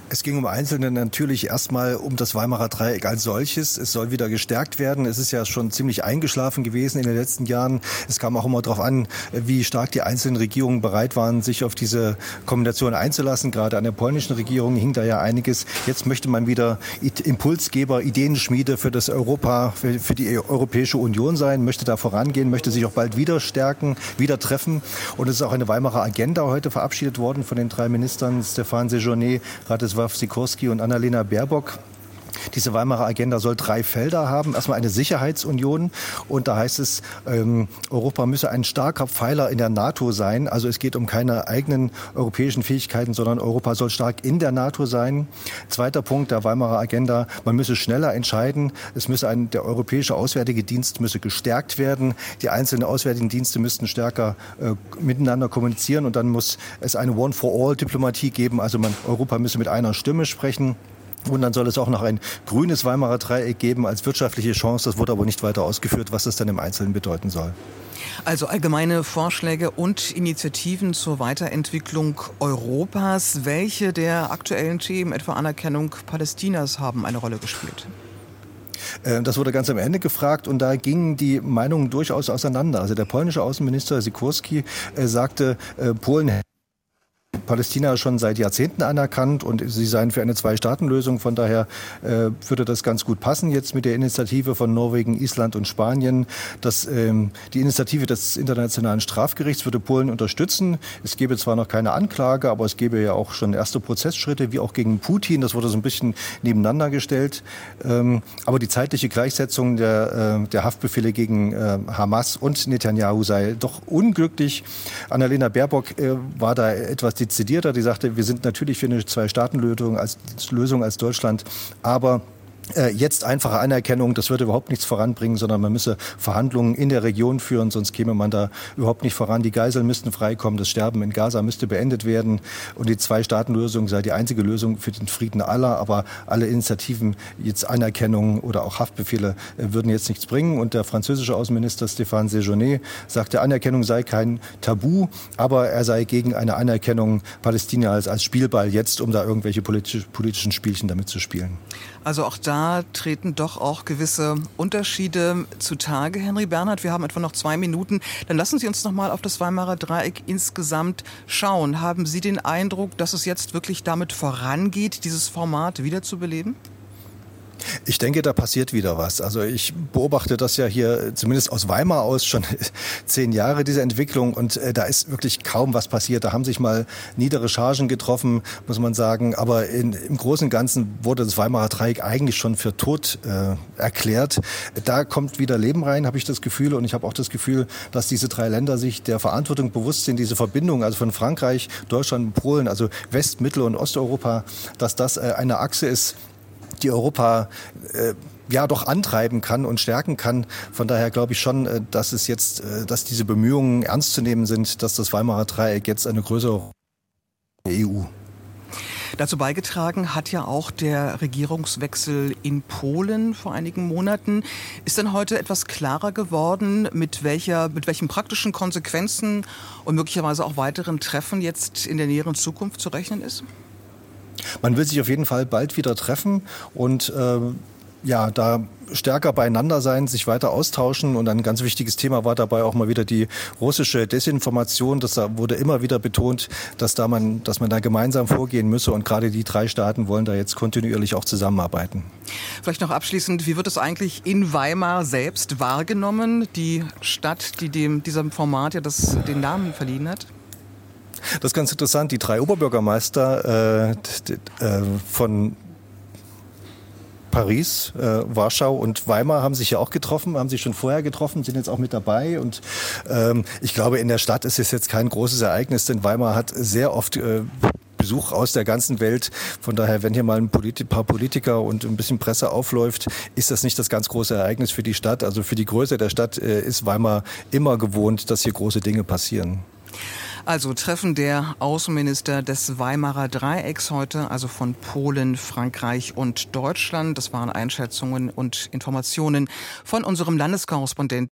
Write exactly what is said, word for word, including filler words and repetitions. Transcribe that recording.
Es ging um Einzelne natürlich erstmal um das Weimarer Dreieck als solches. Es soll wieder gestärkt werden. Es ist ja schon ziemlich eingeschlafen gewesen in den letzten Jahren. Es kam auch immer darauf an, wie stark die einzelnen Regierungen bereit waren, sich auf diese Kombination einzulassen. Gerade an der polnischen Regierung hing da ja einiges. Jetzt möchte man wieder Impulsgeber, Ideenschmiede für das Europa, für, für die Europäische Union sein, möchte da vorangehen, möchte sich auch bald wieder stärken, wieder treffen. Und es ist auch eine Weimarer Agenda heute verabschiedet worden von den drei Ministern, Stéphane Séjourné, Radosław Sikorski und Annalena Baerbock. Diese Weimarer Agenda soll drei Felder haben. Erstmal eine Sicherheitsunion. Und da heißt es, ähm, Europa müsse ein starker Pfeiler in der NATO sein. Also es geht um keine eigenen europäischen Fähigkeiten, sondern Europa soll stark in der NATO sein. Zweiter Punkt der Weimarer Agenda, man müsse schneller entscheiden. Es müsse ein, der Europäische Auswärtige Dienst müsse gestärkt werden. Die einzelnen Auswärtigen Dienste müssten stärker äh, miteinander kommunizieren. Und dann muss es eine One-for-All-Diplomatie geben. Also man, Europa müsse mit einer Stimme sprechen. Und dann soll es auch noch ein grünes Weimarer Dreieck geben als wirtschaftliche Chance. Das wurde aber nicht weiter ausgeführt, was das dann im Einzelnen bedeuten soll. Also allgemeine Vorschläge und Initiativen zur Weiterentwicklung Europas. Welche der aktuellen Themen, etwa Anerkennung Palästinas, haben eine Rolle gespielt? Das wurde ganz am Ende gefragt und da gingen die Meinungen durchaus auseinander. Also der polnische Außenminister Sikorski sagte, Polen Palästina schon seit Jahrzehnten anerkannt und sie seien für eine Zwei-Staaten-Lösung. Von daher äh, würde das ganz gut passen jetzt mit der Initiative von Norwegen, Island und Spanien. Das, ähm, die Initiative des Internationalen Strafgerichts würde Polen unterstützen. Es gäbe zwar noch keine Anklage, aber es gäbe ja auch schon erste Prozessschritte, wie auch gegen Putin. Das wurde so ein bisschen nebeneinander gestellt. Ähm, aber die zeitliche Gleichsetzung der, äh, der Haftbefehle gegen äh, Hamas und Netanyahu sei doch unglücklich. Annalena Baerbock äh, war da etwas dezidierter. Die sagte, wir sind natürlich für eine Zwei-Staaten-Lösung als Lösung als Deutschland, aber Äh, jetzt einfache Anerkennung, das würde überhaupt nichts voranbringen, sondern man müsse Verhandlungen in der Region führen, sonst käme man da überhaupt nicht voran. Die Geiseln müssten freikommen, das Sterben in Gaza müsste beendet werden und die Zwei-Staaten-Lösung sei die einzige Lösung für den Frieden aller, aber alle Initiativen, jetzt Anerkennung oder auch Haftbefehle, äh, würden jetzt nichts bringen. Und der französische Außenminister Stéphane Séjourné sagte, Anerkennung sei kein Tabu, aber er sei gegen eine Anerkennung Palästinas als Spielball jetzt, um da irgendwelche politische, politischen Spielchen damit zu spielen. Also auch da treten doch auch gewisse Unterschiede zutage. Henry Bernhard, wir haben etwa noch zwei Minuten. Dann lassen Sie uns noch mal auf das Weimarer Dreieck insgesamt schauen. Haben Sie den Eindruck, dass es jetzt wirklich damit vorangeht, dieses Format wiederzubeleben? Ich denke, da passiert wieder was. Also ich beobachte das ja hier zumindest aus Weimar aus schon zehn Jahre, diese Entwicklung. Und äh, da ist wirklich kaum was passiert. Da haben sich mal niedere Chargen getroffen, muss man sagen. Aber in, im Großen und Ganzen wurde das Weimarer Dreieck eigentlich schon für tot äh, erklärt. Da kommt wieder Leben rein, habe ich das Gefühl. Und ich habe auch das Gefühl, dass diese drei Länder sich der Verantwortung bewusst sind, diese Verbindung, also von Frankreich, Deutschland, Polen, also West-, Mittel- und Osteuropa, dass das äh, eine Achse ist, die Europa äh, ja doch antreiben kann und stärken kann. Von daher glaube ich schon, äh, dass es jetzt, äh, dass diese Bemühungen ernst zu nehmen sind, dass das Weimarer Dreieck jetzt eine größere E U. Dazu beigetragen hat ja auch der Regierungswechsel in Polen vor einigen Monaten. Ist denn heute etwas klarer geworden, mit welcher, mit welchen praktischen Konsequenzen und möglicherweise auch weiteren Treffen jetzt in der näheren Zukunft zu rechnen ist? Man will sich auf jeden Fall bald wieder treffen und äh, ja, da stärker beieinander sein, sich weiter austauschen. Und ein ganz wichtiges Thema war dabei auch mal wieder die russische Desinformation. Das wurde immer wieder betont, dass da man, dass man da gemeinsam vorgehen müsse. Und gerade die drei Staaten wollen da jetzt kontinuierlich auch zusammenarbeiten. Vielleicht noch abschließend, wie wird es eigentlich in Weimar selbst wahrgenommen? Die Stadt, die dem, diesem Format ja das, den Namen verliehen hat? Das ist ganz interessant. Die drei Oberbürgermeister äh, äh, von Paris, äh, Warschau und Weimar haben sich ja auch getroffen, haben sich schon vorher getroffen, sind jetzt auch mit dabei. Und ähm, ich glaube, in der Stadt ist es jetzt kein großes Ereignis, denn Weimar hat sehr oft äh, Besuch aus der ganzen Welt. Von daher, wenn hier mal ein Polit- paar Politiker und ein bisschen Presse aufläuft, ist das nicht das ganz große Ereignis für die Stadt. Also für die Größe der Stadt äh, ist Weimar immer gewohnt, dass hier große Dinge passieren. Also Treffen der Außenminister des Weimarer Dreiecks heute, also von Polen, Frankreich und Deutschland. Das waren Einschätzungen und Informationen von unserem Landeskorrespondenten.